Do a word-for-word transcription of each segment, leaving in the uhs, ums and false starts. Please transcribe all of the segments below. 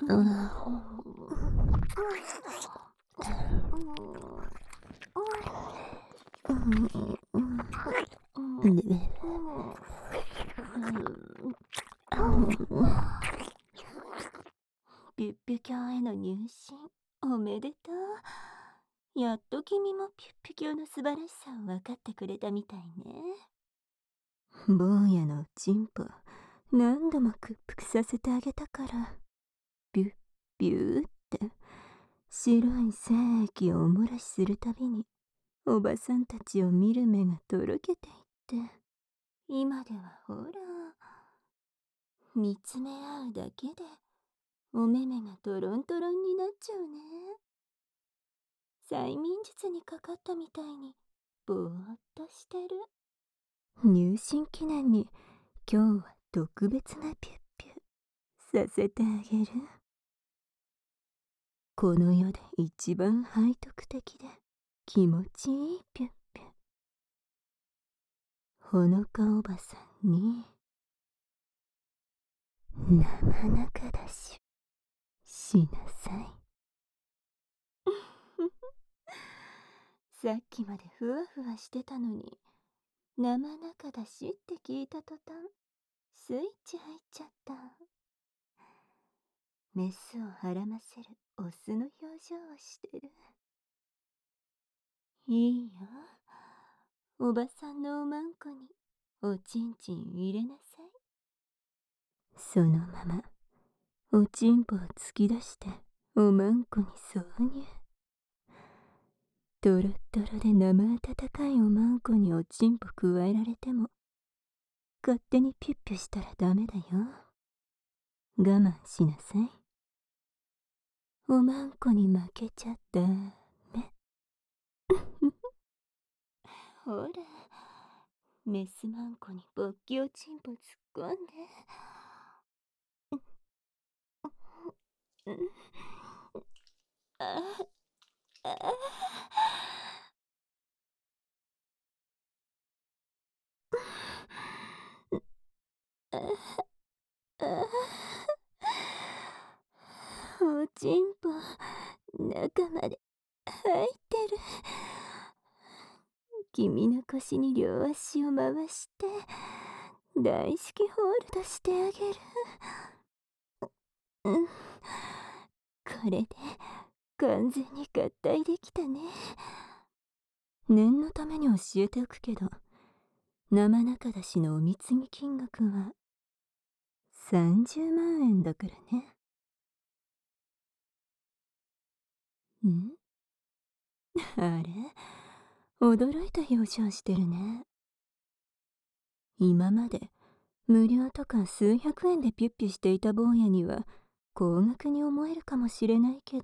うん。ピュッピュ教への入信おめでとう。やっと君もピュッピュ教の素晴らしさを分かってくれたみたいね。坊やのチンポ何度も屈服させてあげたから、ピュッピューって白い精液をお漏らしするたびにおばさんたちを見る目がとろけていって、今ではほら見つめ合うだけでお目目がトロントロンになっちゃうね。催眠術にかかったみたいにぼーっとしてる。入信記念に今日は特別なピュッピュさせてあげる。この世で一番背徳的で気持ちいいピュッピュ。ほのかおばさんに生中だししなさい。さっきまでふわふわしてたのに、生中だしって聞いた途端スイッチ入っちゃった。メスをはらませるオスの表情をしてる。いいよ、おばさんのおまんこにおちんちん入れなさい。そのままおちんぽを突き出しておまんこに挿入。トロットロで生温かいおまんこにおちんぽ加えられても勝手にピュッピュしたらダメだよ。我慢しなさい。おまんこに負けちゃダメ。ほら、メスマンコに勃起おちんぽ突っ込んで。あああおちんぽ中まで入ってる。君の腰に両足を回して大式ホールドしてあげる。うん、これで完全に合体できたね。念のために教えておくけど、生中出しのお貢ぎ金額はさんじゅうまんえんだからね。んあれ、驚いた表情してるね。今まで無料とか数百円でピュッピュしていた坊やには高額に思えるかもしれないけど、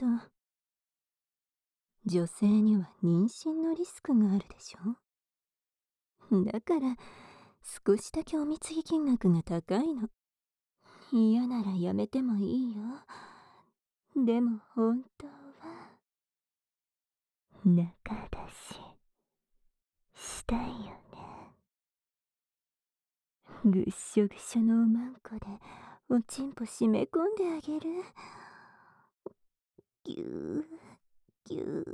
女性には妊娠のリスクがあるでしょ。だから少しだけお貢ぎ金額が高いの。嫌ならやめてもいいよ。でも本当は中だししたいよね。ぐっしょぐしょのおまんこでおちんぽ締め込んであげる。ぎゅーぎゅ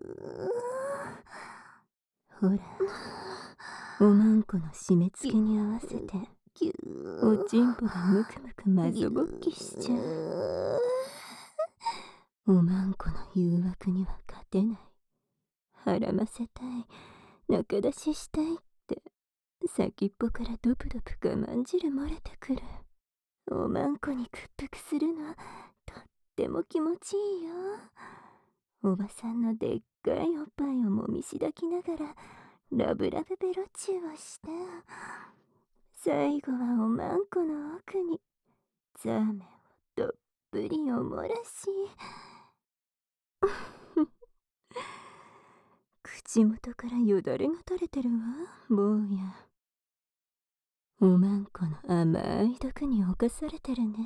ー。ほら、おまんこの締め付けに合わせておちんぽがムクムクまぞぼっきしちゃう。おまんこの誘惑には勝てない。はらませたい、中出ししたいって先っぽからドブドブ我慢汁漏れてくる。おまんこに屈服するのとっても気持ちいいよ。おばさんのでっかいおっぱいをもみしだきながらラブラブベロチューをして、最後はおまんこの奥にザーメンをどっぷりおもらし口元からよだれが垂れてるわ、坊や。おまんこの甘い毒に侵されてるね。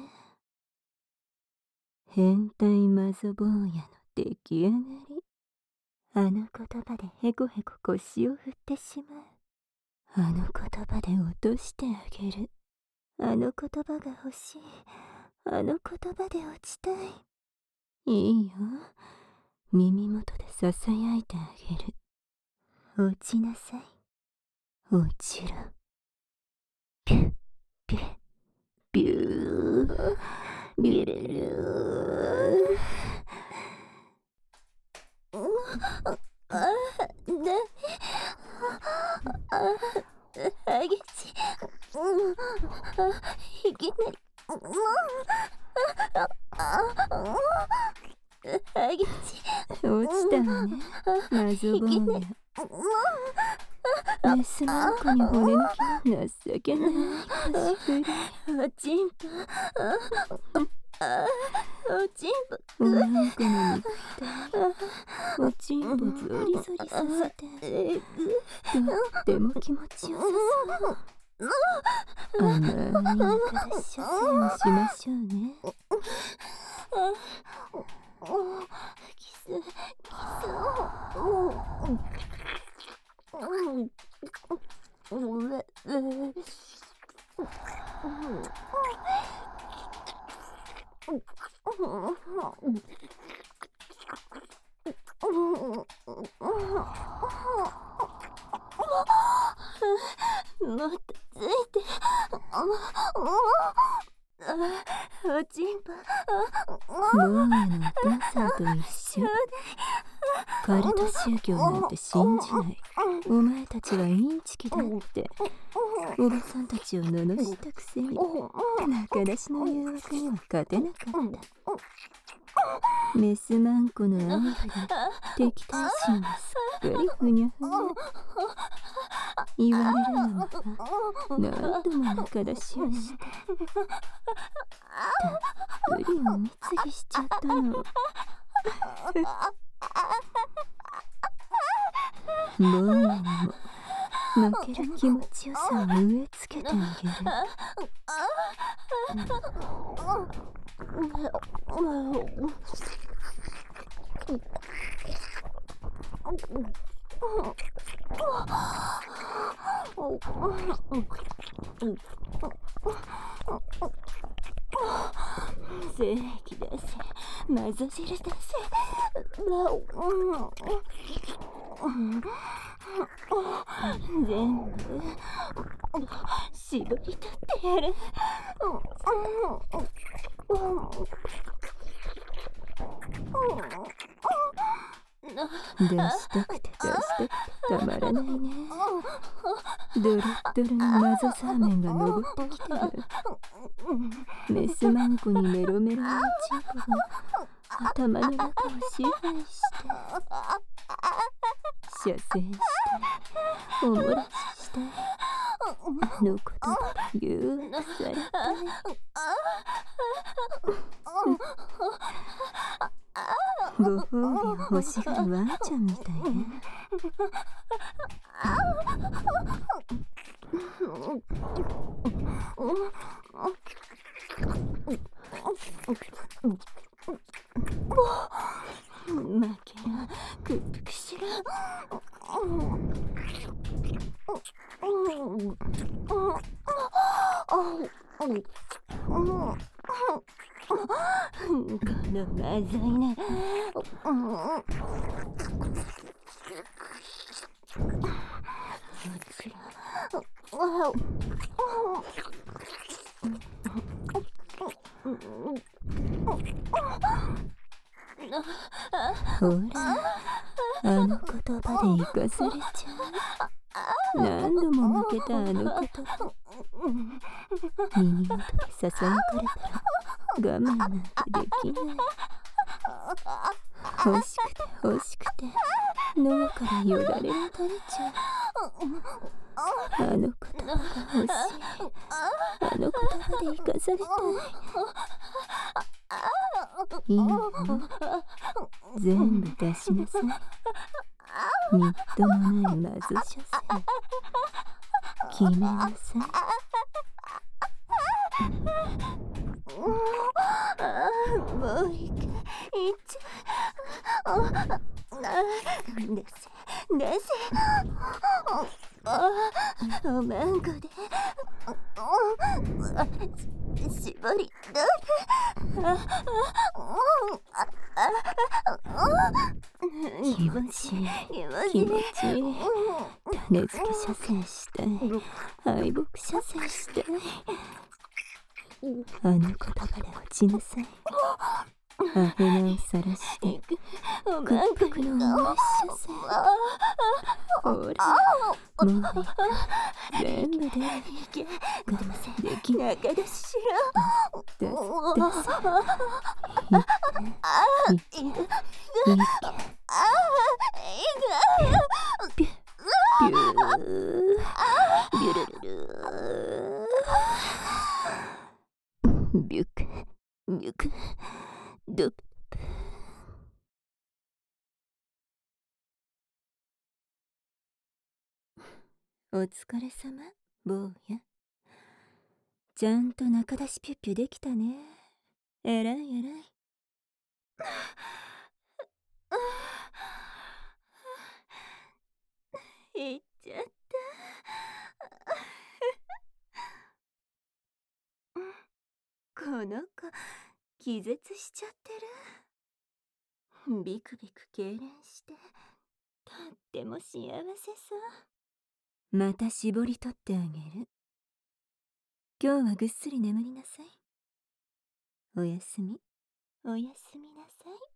変態マゾ坊やの出来上がり。あの言葉でへこへこ腰を振ってしまう。あの言葉で落としてあげる。あの言葉が欲しい。あの言葉で落ちたい。 いいよ。耳元でささやいてあげる。落ちなさい。落ちろ。ピュッピュッビュービュルルー。ああ、ね。ああ、激しい。いきなり。激しい。落ちたわね。謎坊や。メスマンコに骨抜きの情けない腰振り。おちんぽ。おちんぽ。おまんこの肉体。おちんぽゾリゾリさせて。とっても気持ちよさそう。甘い中で射精をしましょうね。キス、キスを。もっとついて。おちんぽ。坊やのお父さんと一緒。カルト宗教なんて信じない。お前たちはインチキだっておばさんたちを罵したくせに仲出しの誘惑には勝てなかった。メスマンコの愛で敵対心がすっかりふにゃふにゃ。言われるのも何度も仲出しをしてたっぷりおみつぎしちゃったの。坊やにも負ける気持ちよさを植え付けてあげる。精液出せ、マゾ汁出せ。全部絞り取ってやる。出したくて出したくてたまらないね。ドロッドロの謎サーメンが登ってきてる。メスマンコにメロメロのチンコが頭の中を支配して射精したい、おもらししたい、あの子とぎゅーっとされたい。ご褒美を欲しがるワンちゃんみたいね。負けろ、屈服しろ。このまずいね。ほら、あの言葉で生かされちゃう。何度も負けたあの言葉。耳元でささやかれたら我慢なんてできない。欲しくて欲しくて脳からよだれが垂れちゃう。あの言葉が欲しい。あの言葉で生かされたい。いいよ、全部出しなさい。みっともないマゾ射精決めなさい。もう一回いっちゃう。出せ出せ。おまんこで絞り取る。 気持ちいい気持ちいい。種付け射精したい。敗北射精したい。あの言葉で落ちなさい。アヘナをさらして屈服の思い射精。ほらもういいか。全部で我慢できない。中出ししろ。出す出す。いけいけいけ。ピュッピュービュルルルビュクビュクドプドプ。お疲れ様坊や。ちゃんと中出しピュッピュできたね。えらいえらい。いっちゃった。この子気絶しちゃってる。ビクビク痙攣してとっても幸せそう。また絞り取ってあげる。今日はぐっすり眠りなさい。おやすみおやすみなさい。